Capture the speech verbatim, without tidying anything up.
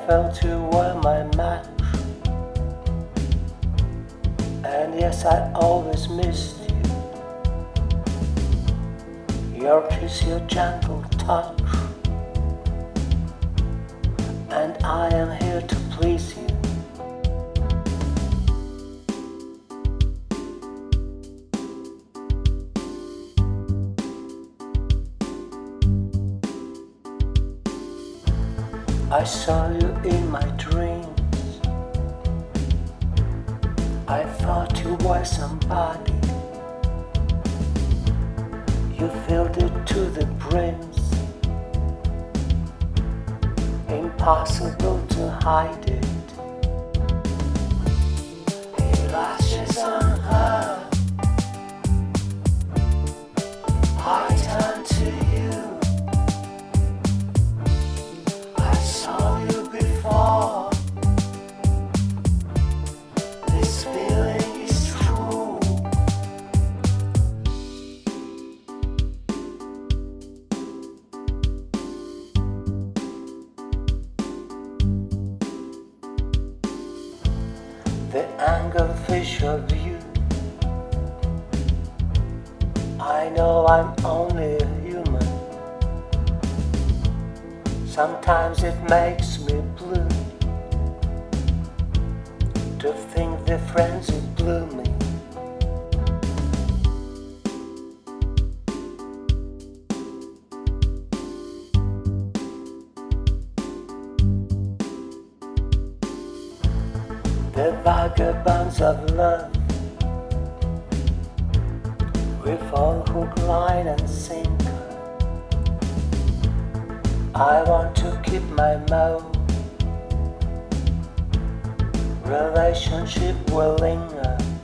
felt you were my match. And yes, I always missed you. Your kiss, your gentle touch. And I am here to please you. I saw you in my dreams. I thought you were somebody. You filled it to the brims. Impossible to hide it. He lashes on her. I turn to you. I saw you before. This feeling is true. The anglefish of you. I know I'm only a human. Sometimes it makes me blue to think the frenzy blew me. The vagabonds of love, we fall hook, line and sinker. I want to keep my mouth. Relationship will linger.